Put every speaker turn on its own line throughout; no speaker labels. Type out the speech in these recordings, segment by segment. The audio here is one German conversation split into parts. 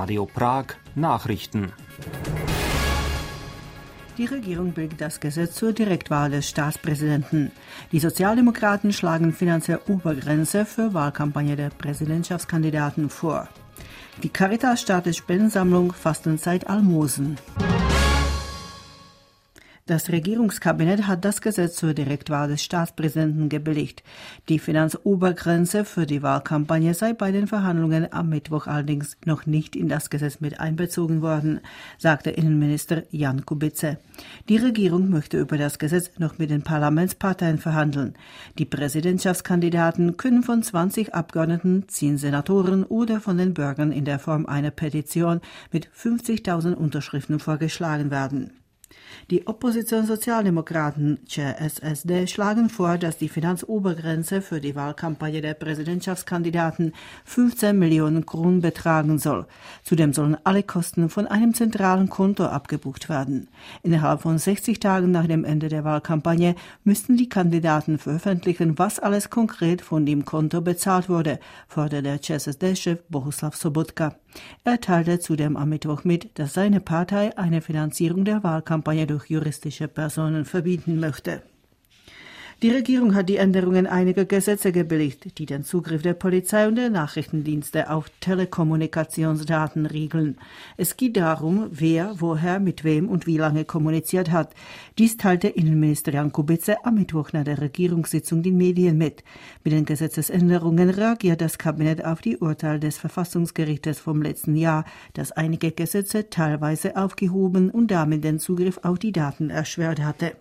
Radio Prag Nachrichten.
Die Regierung billigt das Gesetz zur Direktwahl des Staatspräsidenten. Die Sozialdemokraten schlagen finanzielle Obergrenze für Wahlkampagne der Präsidentschaftskandidaten vor. Die Caritas startet Spendensammlung Fastenzeit Almosen. Das Regierungskabinett hat das Gesetz zur Direktwahl des Staatspräsidenten gebilligt. Die Finanzobergrenze für die Wahlkampagne sei bei den Verhandlungen am Mittwoch allerdings noch nicht in das Gesetz mit einbezogen worden, sagte Innenminister Jan Kubice. Die Regierung möchte über das Gesetz noch mit den Parlamentsparteien verhandeln. Die Präsidentschaftskandidaten können von 20 Abgeordneten, 10 Senatoren oder von den Bürgern in der Form einer Petition mit 50.000 Unterschriften vorgeschlagen werden. Die Opposition-Sozialdemokraten, CSSD, schlagen vor, dass die Finanzobergrenze für die Wahlkampagne der Präsidentschaftskandidaten 15 Millionen Kronen betragen soll. Zudem sollen alle Kosten von einem zentralen Konto abgebucht werden. Innerhalb von 60 Tagen nach dem Ende der Wahlkampagne müssten die Kandidaten veröffentlichen, was alles konkret von dem Konto bezahlt wurde, forderte der CSSD-Chef Bohuslav Sobotka. Er teilte zudem am Mittwoch mit, dass seine Partei eine Finanzierung der Wahlkampagne durch juristische Personen verbieten möchte. Die Regierung hat die Änderungen einiger Gesetze gebilligt, die den Zugriff der Polizei und der Nachrichtendienste auf Telekommunikationsdaten regeln. Es geht darum, wer, woher, mit wem und wie lange kommuniziert hat. Dies teilte Innenminister Jan Kubice am Mittwoch nach der Regierungssitzung den Medien mit. Mit den Gesetzesänderungen reagiert das Kabinett auf die Urteile des Verfassungsgerichtes vom letzten Jahr, das einige Gesetze teilweise aufgehoben und damit den Zugriff auf die Daten erschwert hatte.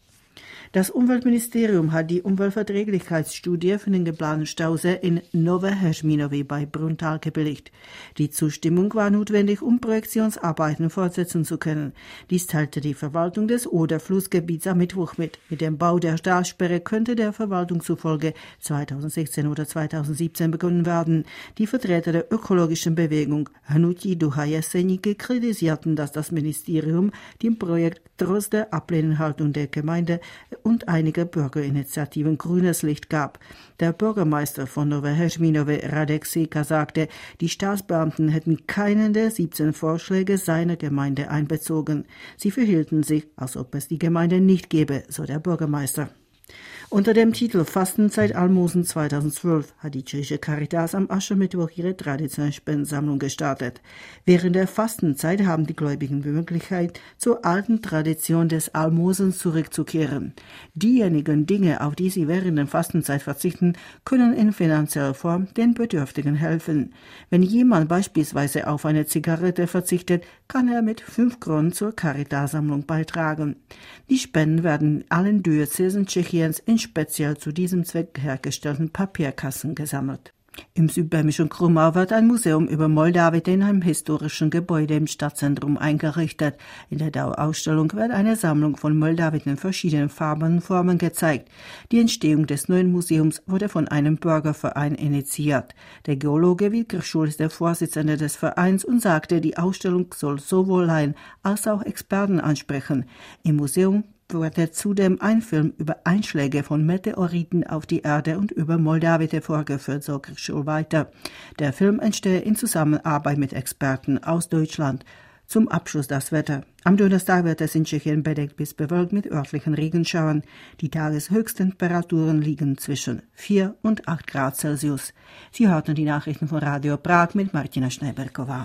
Das Umweltministerium hat die Umweltverträglichkeitsstudie für den geplanten Stausee in Nové Heřminovy bei Brunnthal gebilligt. Die Zustimmung war notwendig, um Projektionsarbeiten fortsetzen zu können. Dies teilte die Verwaltung des Oder-Flussgebiets am Mittwoch mit. Mit dem Bau der Stahlsperre könnte der Verwaltung zufolge 2016 oder 2017 begonnen werden. Die Vertreter der ökologischen Bewegung Hnutí Duha Jeseníky kritisierten, dass das Ministerium dem Projekt trotz der Ablehnungshaltung der Gemeinde und einiger Bürgerinitiativen grünes Licht gab. Der Bürgermeister von Nové Heřminovy, Radek Seka, sagte, die Staatsbeamten hätten keinen der 17 Vorschläge seiner Gemeinde einbezogen. Sie verhielten sich, als ob es die Gemeinde nicht gäbe, so der Bürgermeister. Unter dem Titel Fastenzeit Almosen 2012 hat die tschechische Caritas am Aschermittwoch ihre traditionelle Spendensammlung gestartet. Während der Fastenzeit haben die Gläubigen die Möglichkeit, zur alten Tradition des Almosens zurückzukehren. Diejenigen Dinge, auf die sie während der Fastenzeit verzichten, können in finanzieller Form den Bedürftigen helfen. Wenn jemand beispielsweise auf eine Zigarette verzichtet, kann er mit 5 Kronen zur Caritas-Sammlung beitragen. Die Spenden werden in allen Diözesen Tschechiens in speziell zu diesem Zweck hergestellten Papierkassen gesammelt. Im südböhmischen Krumau wird ein Museum über Moldawite in einem historischen Gebäude im Stadtzentrum eingerichtet. In der Dauerausstellung wird eine Sammlung von Moldawiten in verschiedenen Farben und Formen gezeigt. Die Entstehung des neuen Museums wurde von einem Bürgerverein initiiert. Der Geologe Wilker Schul ist der Vorsitzende des Vereins und sagte, die Ausstellung soll sowohl Laien als auch Experten ansprechen. Im Museum wurde zudem ein Film über Einschläge von Meteoriten auf die Erde und über Moldawite vorgeführt, so Schul weiter. Der Film entstehe in Zusammenarbeit mit Experten aus Deutschland. Zum Abschluss das Wetter. Am Donnerstag wird es in Tschechien bedeckt bis bewölkt mit örtlichen Regenschauern. Die Tageshöchsttemperaturen liegen zwischen 4 und 8 Grad Celsius. Sie hörten die Nachrichten von Radio Prag mit Martina Schneiberková.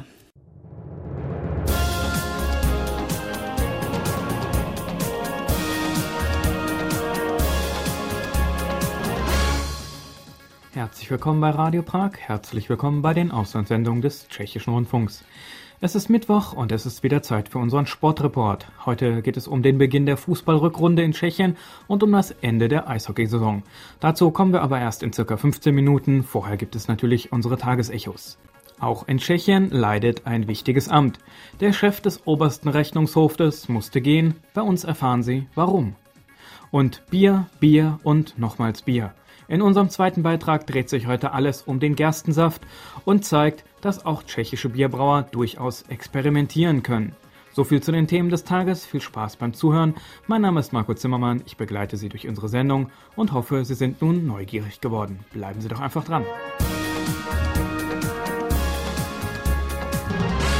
Herzlich willkommen bei Radio Prag, herzlich willkommen bei den Auslandssendungen des Tschechischen Rundfunks. Es ist Mittwoch und es ist wieder Zeit für unseren Sportreport. Heute geht es um den Beginn der Fußballrückrunde in Tschechien und um das Ende der Eishockeysaison. Dazu kommen wir aber erst in circa 15 Minuten, vorher gibt es natürlich unsere Tagesechos. Auch in Tschechien leidet ein wichtiges Amt. Der Chef des obersten Rechnungshofes musste gehen, bei uns erfahren Sie warum. Und Bier, Bier und nochmals Bier. In unserem zweiten Beitrag dreht sich heute alles um den Gerstensaft und zeigt, dass auch tschechische Bierbrauer durchaus experimentieren können. So viel zu den Themen des Tages. Viel Spaß beim Zuhören. Mein Name ist Marco Zimmermann. Ich begleite Sie durch unsere Sendung und hoffe, Sie sind nun neugierig geworden. Bleiben Sie doch einfach dran.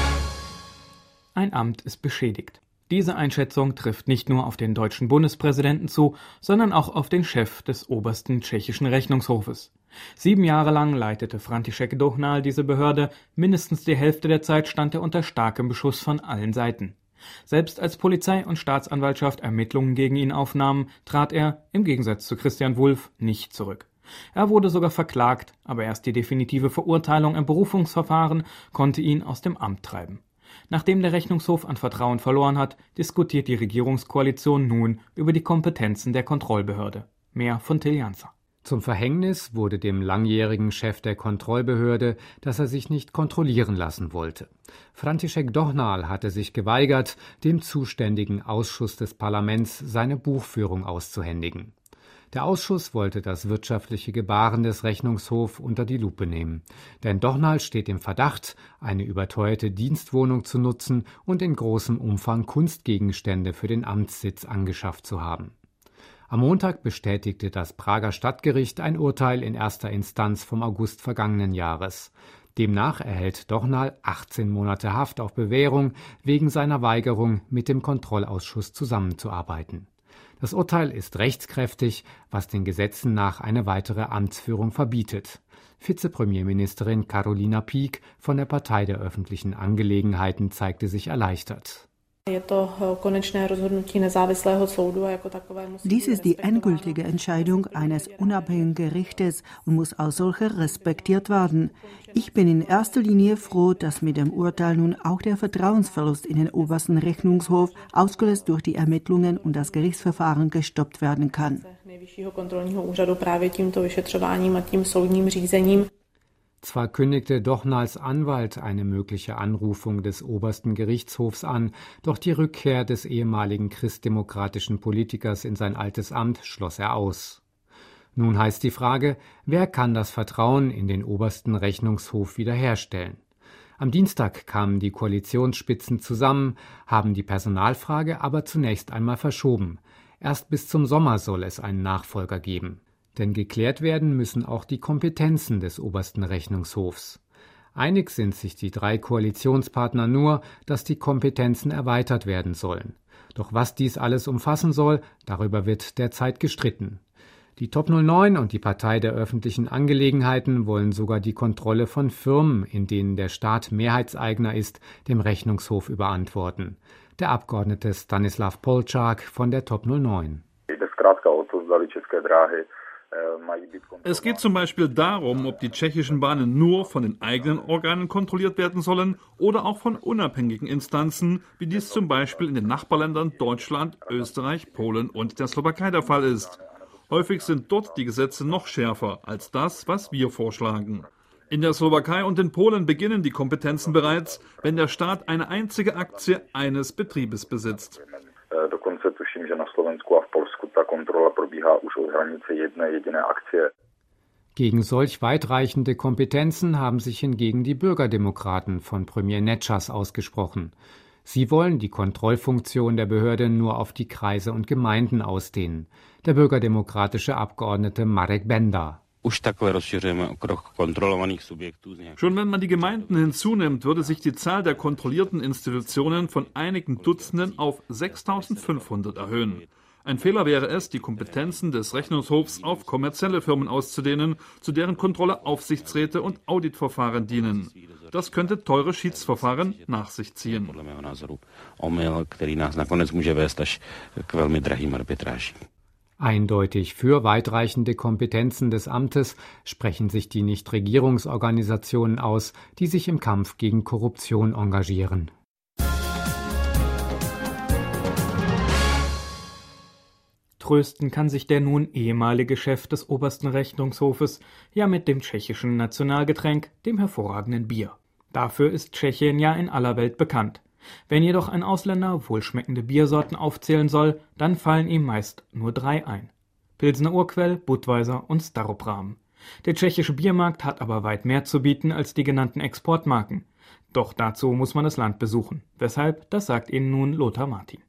ein Amt ist beschädigt. Diese Einschätzung trifft nicht nur auf den deutschen Bundespräsidenten zu, sondern auch auf den Chef des obersten tschechischen Rechnungshofes. 7 Jahre lang leitete František Dohnal diese Behörde, mindestens die Hälfte der Zeit stand er unter starkem Beschuss von allen Seiten. Selbst als Polizei und Staatsanwaltschaft Ermittlungen gegen ihn aufnahmen, trat er, im Gegensatz zu Christian Wulff, nicht zurück. Er wurde sogar verklagt, aber erst die definitive Verurteilung im Berufungsverfahren konnte ihn aus dem Amt treiben. Nachdem der Rechnungshof an Vertrauen verloren hat, diskutiert die Regierungskoalition nun über die Kompetenzen der Kontrollbehörde. Mehr von Till Janzer.
Zum Verhängnis wurde dem langjährigen Chef der Kontrollbehörde, dass er sich nicht kontrollieren lassen wollte. František Dohnal hatte sich geweigert, dem zuständigen Ausschuss des Parlaments seine Buchführung auszuhändigen. Der Ausschuss wollte das wirtschaftliche Gebaren des Rechnungshofs unter die Lupe nehmen. Denn Dohnal steht im Verdacht, eine überteuerte Dienstwohnung zu nutzen und in großem Umfang Kunstgegenstände für den Amtssitz angeschafft zu haben. Am Montag bestätigte das Prager Stadtgericht ein Urteil in erster Instanz vom August vergangenen Jahres. Demnach erhält Dohnal 18 Monate Haft auf Bewährung wegen seiner Weigerung, mit dem Kontrollausschuss zusammenzuarbeiten. Das Urteil ist rechtskräftig, was den Gesetzen nach eine weitere Amtsführung verbietet. Vizepremierministerin Karolina Pík von der Partei der öffentlichen Angelegenheiten zeigte sich erleichtert.
Dies ist die endgültige Entscheidung eines unabhängigen Gerichtes und muss als solcher respektiert werden. Ich bin in erster Linie froh, dass mit dem Urteil nun auch der Vertrauensverlust in den obersten Rechnungshof, ausgelöst durch die Ermittlungen und das Gerichtsverfahren, gestoppt werden kann.
Zwar kündigte Dohnals Anwalt eine mögliche Anrufung des obersten Gerichtshofs an, doch die Rückkehr des ehemaligen christdemokratischen Politikers in sein altes Amt schloss er aus. Nun heißt die Frage, wer kann das Vertrauen in den obersten Rechnungshof wiederherstellen? Am Dienstag kamen die Koalitionsspitzen zusammen, haben die Personalfrage aber zunächst einmal verschoben. Erst bis zum Sommer soll es einen Nachfolger geben. Denn geklärt werden müssen auch die Kompetenzen des obersten Rechnungshofs. Einig sind sich die 3 Koalitionspartner nur, dass die Kompetenzen erweitert werden sollen. Doch was dies alles umfassen soll, darüber wird derzeit gestritten. Die Top 09 und die Partei der öffentlichen Angelegenheiten wollen sogar die Kontrolle von Firmen, in denen der Staat Mehrheitseigner ist, dem Rechnungshof überantworten. Der Abgeordnete Stanislav Polčák von der Top 09.
Es geht zum Beispiel darum, ob die tschechischen Bahnen nur von den eigenen Organen kontrolliert werden sollen oder auch von unabhängigen Instanzen, wie dies zum Beispiel in den Nachbarländern Deutschland, Österreich, Polen und der Slowakei der Fall ist. Häufig sind dort die Gesetze noch schärfer als das, was wir vorschlagen. In der Slowakei und in Polen beginnen die Kompetenzen bereits, wenn der Staat eine einzige Aktie eines Betriebes besitzt.
Gegen solch weitreichende Kompetenzen haben sich hingegen die Bürgerdemokraten von Premier Nečas ausgesprochen. Sie wollen die Kontrollfunktion der Behörde nur auf die Kreise und Gemeinden ausdehnen. Der bürgerdemokratische Abgeordnete Marek Benda.
Schon wenn man die Gemeinden hinzunimmt, würde sich die Zahl der kontrollierten Institutionen von einigen Dutzenden auf 6.500 erhöhen. Ein Fehler wäre es, die Kompetenzen des Rechnungshofs auf kommerzielle Firmen auszudehnen, zu deren Kontrolle Aufsichtsräte und Auditverfahren dienen. Das könnte teure Schiedsverfahren nach sich ziehen.
Eindeutig für weitreichende Kompetenzen des Amtes sprechen sich die Nichtregierungsorganisationen aus, die sich im Kampf gegen Korruption engagieren.
Trösten kann sich der nun ehemalige Chef des obersten Rechnungshofes ja mit dem tschechischen Nationalgetränk, dem hervorragenden Bier. Dafür ist Tschechien ja in aller Welt bekannt. Wenn jedoch ein Ausländer wohlschmeckende Biersorten aufzählen soll, dann fallen ihm meist nur 3 ein. Pilsner Urquell, Budweiser und Staropramen. Der tschechische Biermarkt hat aber weit mehr zu bieten als die genannten Exportmarken. Doch dazu muss man das Land besuchen. Weshalb, das sagt Ihnen nun Lothar Martin.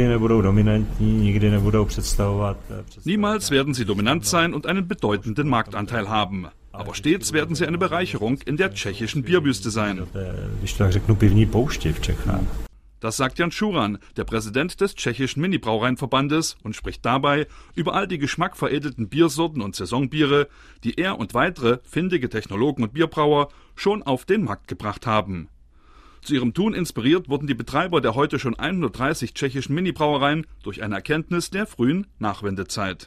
Niemals werden sie dominant sein und einen bedeutenden Marktanteil haben. Aber stets werden sie eine Bereicherung in der tschechischen Bierwüste sein. Das sagt Jan Schuran, der Präsident des tschechischen Mini-Brauereienverbandes, und spricht dabei über all die geschmackveredelten Biersorten und Saisonbiere, die er und weitere findige Technologen und Bierbrauer schon auf den Markt gebracht haben. Zu ihrem Tun inspiriert wurden die Betreiber der heute schon 130 tschechischen Mini-Brauereien durch eine Erkenntnis der frühen Nachwendezeit.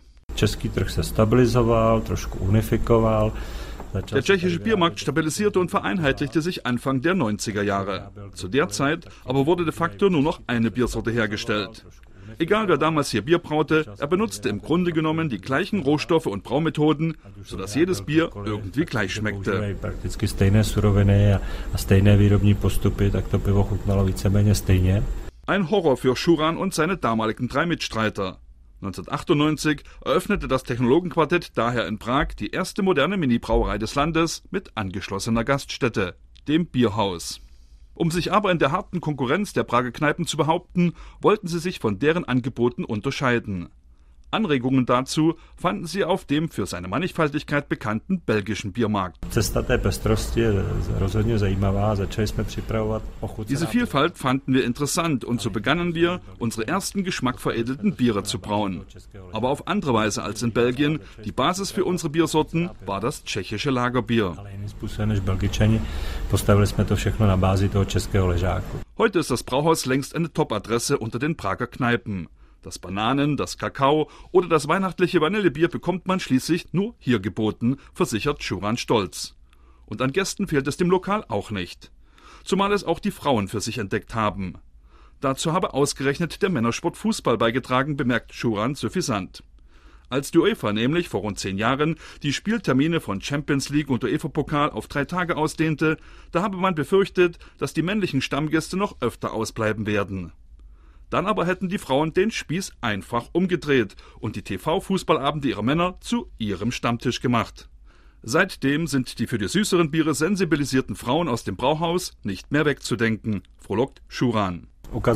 Der tschechische Biermarkt stabilisierte und vereinheitlichte sich Anfang der 90er Jahre. Zu der Zeit aber wurde de facto nur noch eine Biersorte hergestellt. Egal wer damals hier Bier braute, er benutzte im Grunde genommen die gleichen Rohstoffe und Braumethoden, sodass jedes Bier irgendwie gleich schmeckte. Ein Horror für Schuran und seine damaligen 3 Mitstreiter. 1998 eröffnete das Technologenquartett daher in Prag die erste moderne Mini-Brauerei des Landes mit angeschlossener Gaststätte, dem Bierhaus. Um sich aber in der harten Konkurrenz der Prager Kneipen zu behaupten, wollten sie sich von deren Angeboten unterscheiden. Anregungen dazu fanden sie auf dem für seine Mannigfaltigkeit bekannten belgischen Biermarkt. Diese Vielfalt fanden wir interessant und so begannen wir, unsere ersten geschmackveredelten Biere zu brauen. Aber auf andere Weise als in Belgien. Die Basis für unsere Biersorten war das tschechische Lagerbier. Heute ist das Brauhaus längst eine Top-Adresse unter den Prager Kneipen. Das Bananen-, das Kakao- oder das weihnachtliche Vanillebier bekommt man schließlich nur hier geboten, versichert Schuran stolz. Und an Gästen fehlt es dem Lokal auch nicht. Zumal es auch die Frauen für sich entdeckt haben. Dazu habe ausgerechnet der Männersport Fußball beigetragen, bemerkt Schuran suffisant. Als die UEFA nämlich vor rund 10 Jahren die Spieltermine von Champions League und UEFA-Pokal auf 3 Tage ausdehnte, da habe man befürchtet, dass die männlichen Stammgäste noch öfter ausbleiben werden. Dann aber hätten die Frauen den Spieß einfach umgedreht und die TV-Fußballabende ihrer Männer zu ihrem Stammtisch gemacht. Seitdem sind die für die süßeren Biere sensibilisierten Frauen aus dem Brauhaus nicht mehr wegzudenken, frohlockt Schuran.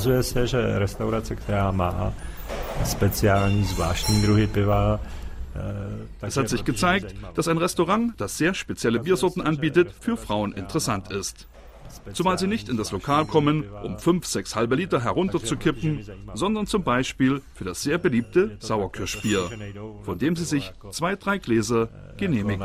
Es hat sich gezeigt, dass ein Restaurant, das sehr spezielle Biersorten anbietet, für Frauen interessant ist. Zumal sie nicht in das Lokal kommen, um 5-6 halbe Liter herunterzukippen, sondern zum Beispiel für das sehr beliebte Sauerkirschbier, von dem sie sich 2-3 Gläser genehmigen.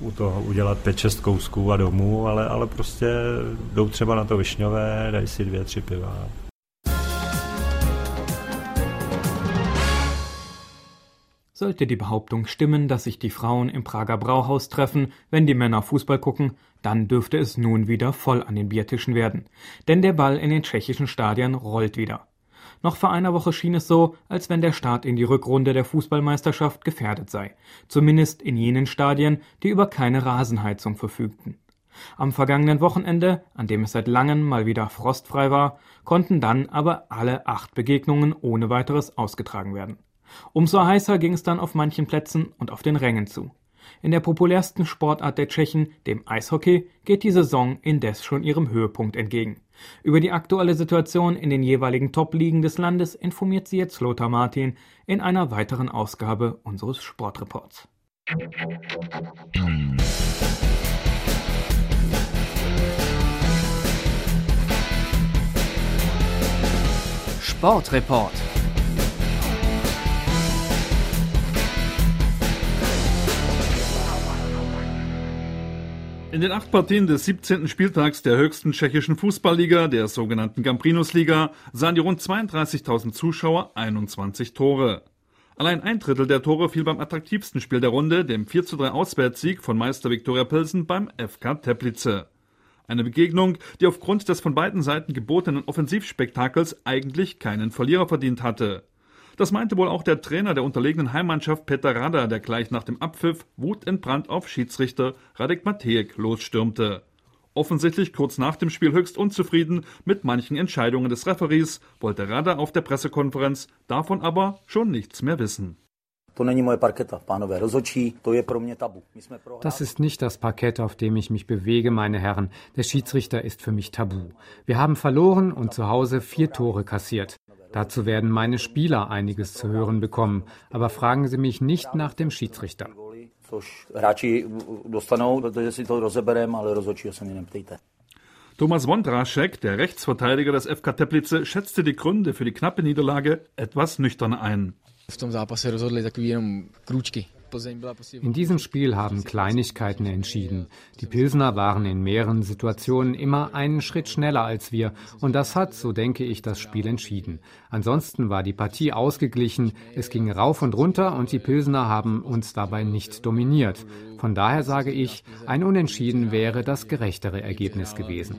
Sollte die Behauptung stimmen, dass sich die Frauen im Prager Brauhaus treffen, wenn die Männer Fußball gucken, dann dürfte es nun wieder voll an den Biertischen werden. Denn der Ball in den tschechischen Stadien rollt wieder. Noch vor einer Woche schien es so, als wenn der Start in die Rückrunde der Fußballmeisterschaft gefährdet sei. Zumindest in jenen Stadien, die über keine Rasenheizung verfügten. Am vergangenen Wochenende, an dem es seit langem mal wieder frostfrei war, konnten dann aber alle 8 Begegnungen ohne weiteres ausgetragen werden. Umso heißer ging es dann auf manchen Plätzen und auf den Rängen zu. In der populärsten Sportart der Tschechen, dem Eishockey, geht die Saison indes schon ihrem Höhepunkt entgegen. Über die aktuelle Situation in den jeweiligen Top-Ligen des Landes informiert sie jetzt Lothar Martin in einer weiteren Ausgabe unseres Sportreports.
Sportreport.
In den 8 Partien des 17. Spieltags der höchsten tschechischen Fußballliga, der sogenannten Gambrinus-Liga, sahen die rund 32.000 Zuschauer 21 Tore. Allein 1/3 der Tore fiel beim attraktivsten Spiel der Runde, dem 4:3 Auswärtssieg von Meister Viktoria Pilsen beim FK Teplice. Eine Begegnung, die aufgrund des von beiden Seiten gebotenen Offensivspektakels eigentlich keinen Verlierer verdient hatte. Das meinte wohl auch der Trainer der unterlegenen Heimmannschaft Petr Rada, der gleich nach dem Abpfiff wutentbrannt auf Schiedsrichter Radek Matejek losstürmte. Offensichtlich kurz nach dem Spiel höchst unzufrieden mit manchen Entscheidungen des Referees, wollte Rada auf der Pressekonferenz davon aber schon nichts mehr wissen.
Das ist nicht das Parkett, auf dem ich mich bewege, meine Herren. Der Schiedsrichter ist für mich tabu. Wir haben verloren und zu Hause 4 Tore kassiert. Dazu werden meine Spieler einiges zu hören bekommen. Aber fragen Sie mich nicht nach dem Schiedsrichter.
Thomas Wondraschek, der Rechtsverteidiger des FK Teplice, schätzte die Gründe für die knappe Niederlage etwas nüchtern ein.
In diesem Spiel haben Kleinigkeiten entschieden. Die Pilsner waren in mehreren Situationen immer einen Schritt schneller als wir und das hat, so denke ich, das Spiel entschieden. Ansonsten war die Partie ausgeglichen, es ging rauf und runter und die Pilsner haben uns dabei nicht dominiert. Von daher sage ich, ein Unentschieden wäre das gerechtere Ergebnis gewesen.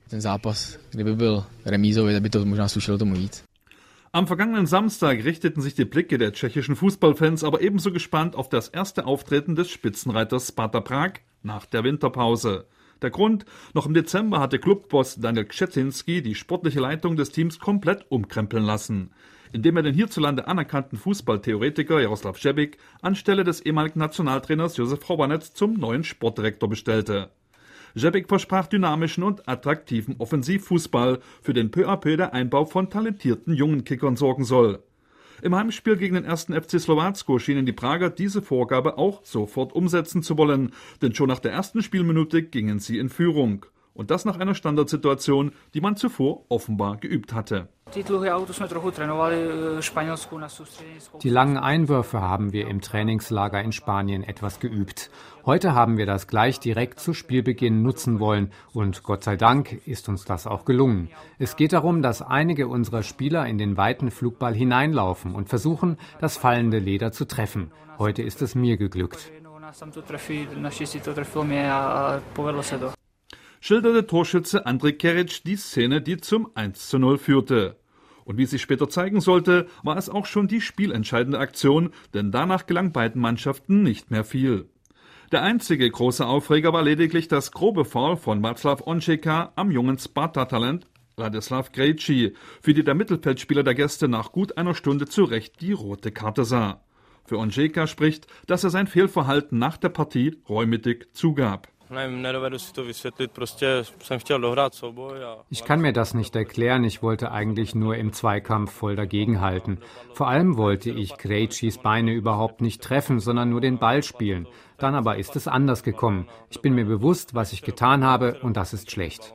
Am vergangenen Samstag richteten sich die Blicke der tschechischen Fußballfans aber ebenso gespannt auf das erste Auftreten des Spitzenreiters Sparta Prag nach der Winterpause. Der Grund: Noch im Dezember hatte Clubboss Daniel Křetínský die sportliche Leitung des Teams komplett umkrempeln lassen, indem er den hierzulande anerkannten Fußballtheoretiker Jaroslav Šebík anstelle des ehemaligen Nationaltrainers Josef Chovanec zum neuen Sportdirektor bestellte. Šebík versprach dynamischen und attraktiven Offensivfußball, für den peu à peu der Einbau von talentierten jungen Kickern sorgen soll. Im Heimspiel gegen den 1. FC Slowacko schienen die Prager diese Vorgabe auch sofort umsetzen zu wollen, denn schon nach der ersten Spielminute gingen sie in Führung. Und das nach einer Standardsituation, die man zuvor offenbar geübt hatte.
Die langen Einwürfe haben wir im Trainingslager in Spanien etwas geübt. Heute haben wir das gleich direkt zu Spielbeginn nutzen wollen und Gott sei Dank ist uns das auch gelungen. Es geht darum, dass einige unserer Spieler in den weiten Flugball hineinlaufen und versuchen, das fallende Leder zu treffen. Heute ist es mir geglückt.
Schilderte Torschütze Andrej Keric die Szene, die zum 1:0 führte. Und wie sich später zeigen sollte, war es auch schon die spielentscheidende Aktion, denn danach gelang beiden Mannschaften nicht mehr viel. Der einzige große Aufreger war lediglich das grobe Foul von Václav Ondřejka am jungen Sparta-Talent Ladislav Krejci, für die der Mittelfeldspieler der Gäste nach gut einer Stunde zu Recht die rote Karte sah. Für Ondřejka spricht, dass er sein Fehlverhalten nach der Partie reumütig zugab.
Ich kann mir das nicht erklären, ich wollte eigentlich nur im Zweikampf voll dagegenhalten. Vor allem wollte ich Krejcis Beine überhaupt nicht treffen, sondern nur den Ball spielen. Dann aber ist es anders gekommen. Ich bin mir bewusst, was ich getan habe und das ist schlecht.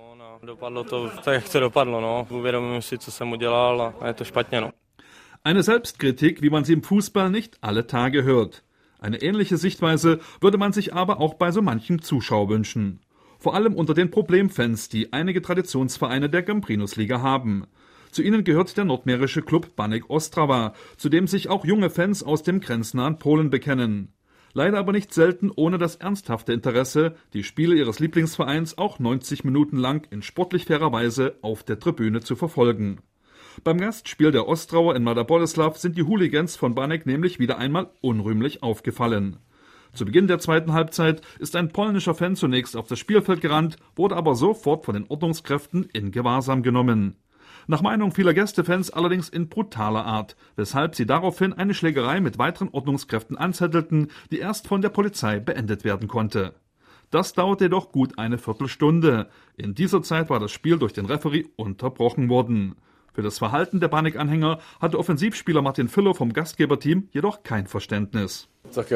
Eine Selbstkritik, wie man sie im Fußball nicht alle Tage hört. Eine ähnliche Sichtweise würde man sich aber auch bei so manchem Zuschauer wünschen. Vor allem unter den Problemfans, die einige Traditionsvereine der Gambrinus-Liga haben. Zu ihnen gehört der nordmährische Klub Baník Ostrava, zu dem sich auch junge Fans aus dem grenznahen Polen bekennen. Leider aber nicht selten ohne das ernsthafte Interesse, die Spiele ihres Lieblingsvereins auch 90 Minuten lang in sportlich fairer Weise auf der Tribüne zu verfolgen. Beim Gastspiel der Ostrauer in Mladá Boleslav sind die Hooligans von Baník nämlich wieder einmal unrühmlich aufgefallen. Zu Beginn der zweiten Halbzeit ist ein polnischer Fan zunächst auf das Spielfeld gerannt, wurde aber sofort von den Ordnungskräften in Gewahrsam genommen. Nach Meinung vieler Gästefans allerdings in brutaler Art, weshalb sie daraufhin eine Schlägerei mit weiteren Ordnungskräften anzettelten, die erst von der Polizei beendet werden konnte. Das dauerte jedoch gut eine Viertelstunde. In dieser Zeit war das Spiel durch den Referee unterbrochen worden. Für das Verhalten der Baník-Anhänger hatte Offensivspieler Martin Filler vom Gastgeberteam jedoch kein Verständnis.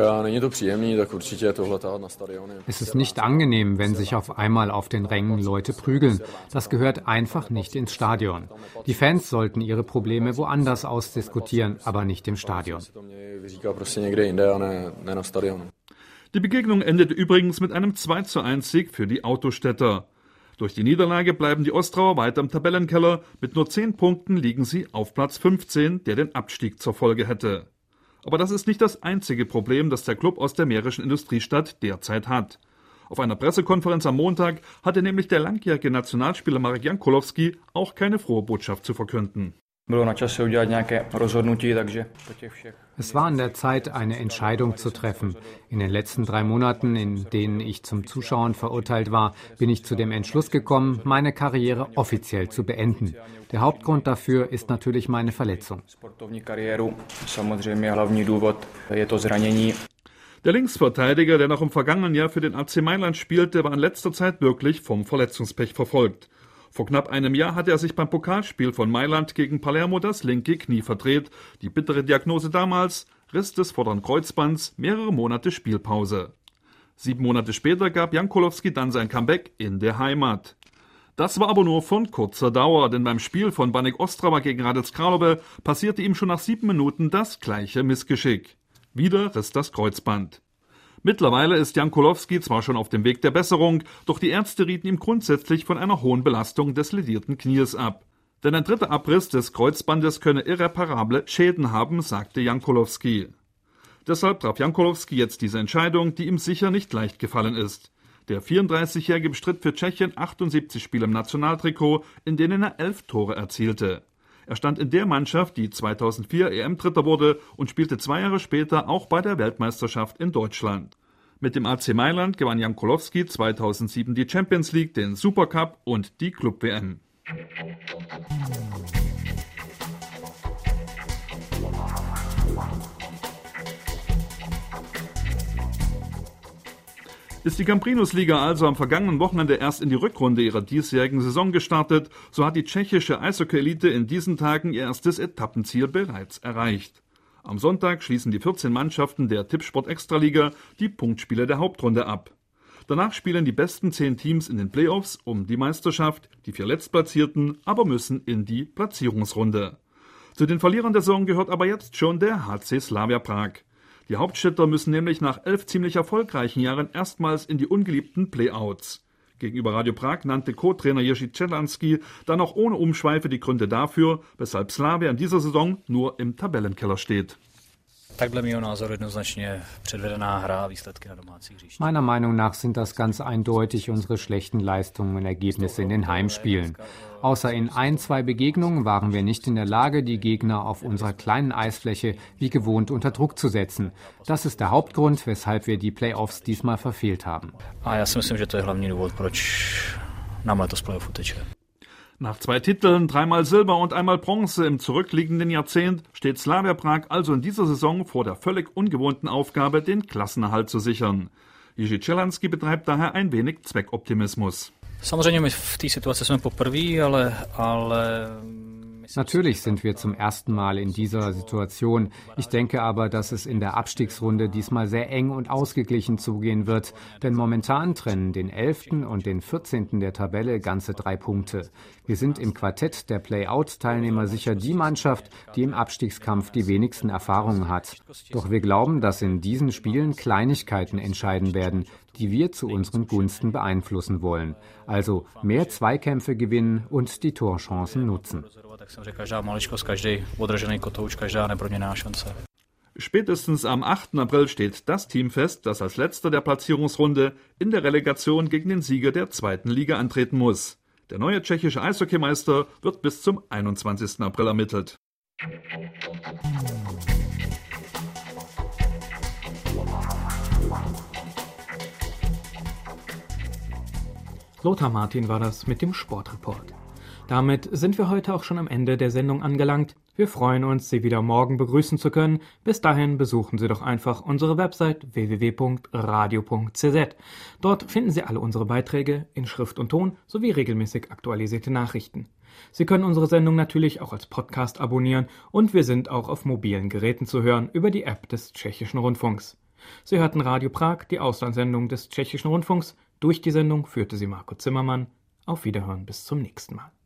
Es ist nicht angenehm, wenn sich auf einmal auf den Rängen Leute prügeln. Das gehört einfach nicht ins Stadion. Die Fans sollten ihre Probleme woanders ausdiskutieren, aber nicht im Stadion.
Die Begegnung endete übrigens mit einem 2:1-Sieg für die Autostädter. Durch die Niederlage bleiben die Ostrauer weiter im Tabellenkeller. Mit nur 10 Punkten liegen sie auf Platz 15, der den Abstieg zur Folge hätte. Aber das ist nicht das einzige Problem, das der Klub aus der mährischen Industriestadt derzeit hat. Auf einer Pressekonferenz am Montag hatte nämlich der langjährige Nationalspieler Marek Jankulovský auch keine frohe Botschaft zu verkünden.
Es war an der Zeit, eine Entscheidung zu treffen. In den letzten 3 Monaten, in denen ich zum Zuschauen verurteilt war, bin ich zu dem Entschluss gekommen, meine Karriere offiziell zu beenden. Der Hauptgrund dafür ist natürlich meine Verletzung.
Der Linksverteidiger, der noch im vergangenen Jahr für den AC Mailand spielte, war in letzter Zeit wirklich vom Verletzungspech verfolgt. Vor knapp einem Jahr hatte er sich beim Pokalspiel von Mailand gegen Palermo das linke Knie verdreht. Die bittere Diagnose damals: Riss des vorderen Kreuzbands, mehrere Monate Spielpause. 7 Monate später gab Jankulovský dann sein Comeback in der Heimat. Das war aber nur von kurzer Dauer, denn beim Spiel von Baník Ostrava gegen Hradec Králové passierte ihm schon nach 7 Minuten das gleiche Missgeschick. Wieder riss das Kreuzband. Mittlerweile ist Jan Kulowski zwar schon auf dem Weg der Besserung, doch die Ärzte rieten ihm grundsätzlich von einer hohen Belastung des ledierten Knies ab. Denn ein dritter Abriss des Kreuzbandes könne irreparable Schäden haben, sagte Jan Kulowski. Deshalb traf Jan Kulowski jetzt diese Entscheidung, die ihm sicher nicht leicht gefallen ist. Der 34-Jährige bestritt für Tschechien 78 Spiele im Nationaltrikot, in denen er 11 Tore erzielte. Er stand in der Mannschaft, die 2004 EM-Dritter wurde und spielte 2 Jahre später auch bei der Weltmeisterschaft in Deutschland. Mit dem AC Mailand gewann Jan Kulowski 2007 die Champions League, den Supercup und die Club-WM. Ist die Gambrinus-Liga also am vergangenen Wochenende erst in die Rückrunde ihrer diesjährigen Saison gestartet, so hat die tschechische Eishockey-Elite in diesen Tagen ihr erstes Etappenziel bereits erreicht. Am Sonntag schließen die 14 Mannschaften der Tippsport-Extraliga die Punktspiele der Hauptrunde ab. Danach spielen die besten 10 Teams in den Playoffs um die Meisterschaft, die 4 Letztplatzierten aber müssen in die Platzierungsrunde. Zu den Verlierern der Saison gehört aber jetzt schon der HC Slavia Prag. Die Hauptstädter müssen nämlich nach 11 ziemlich erfolgreichen Jahren erstmals in die ungeliebten Playouts. Gegenüber Radio Prag nannte Co-Trainer Jiří Čelanský dann auch ohne Umschweife die Gründe dafür, weshalb Slavia in dieser Saison nur im Tabellenkeller steht.
Meiner Meinung nach sind das ganz eindeutig unsere schlechten Leistungen und Ergebnisse in den Heimspielen. Außer in 1-2 Begegnungen waren wir nicht in der Lage, die Gegner auf unserer kleinen Eisfläche wie gewohnt unter Druck zu setzen. Das ist der Hauptgrund, weshalb wir die Playoffs diesmal verfehlt haben.
Nach 2 Titeln, 3-mal Silber und 1-mal Bronze im zurückliegenden Jahrzehnt steht Slavia Prag also in dieser Saison vor der völlig ungewohnten Aufgabe, den Klassenerhalt zu sichern. Jiří Čelanský betreibt daher ein wenig Zweckoptimismus.
Natürlich sind wir zum ersten Mal in dieser Situation. Ich denke aber, dass es in der Abstiegsrunde diesmal sehr eng und ausgeglichen zugehen wird, denn momentan trennen den 11. und den 14. der Tabelle ganze 3 Punkte. Wir sind im Quartett der Play-Out-Teilnehmer sicher die Mannschaft, die im Abstiegskampf die wenigsten Erfahrungen hat. Doch wir glauben, dass in diesen Spielen Kleinigkeiten entscheiden werden, die wir zu unseren Gunsten beeinflussen wollen. Also mehr Zweikämpfe gewinnen und die Torchancen nutzen.
Spätestens am 8. April steht das Team fest, das als letzter der Platzierungsrunde in der Relegation gegen den Sieger der 2. Liga antreten muss. Der neue tschechische Eishockeymeister wird bis zum 21. April ermittelt.
Lothar Martin war das mit dem Sportreport. Damit sind wir heute auch schon am Ende der Sendung angelangt. Wir freuen uns, Sie wieder morgen begrüßen zu können. Bis dahin besuchen Sie doch einfach unsere Website www.radio.cz. Dort finden Sie alle unsere Beiträge in Schrift und Ton sowie regelmäßig aktualisierte Nachrichten. Sie können unsere Sendung natürlich auch als Podcast abonnieren und wir sind auch auf mobilen Geräten zu hören über die App des Tschechischen Rundfunks. Sie hörten Radio Prag, die Auslandssendung des Tschechischen Rundfunks. Durch die Sendung führte sie Marco Zimmermann. Auf Wiederhören, bis zum nächsten Mal.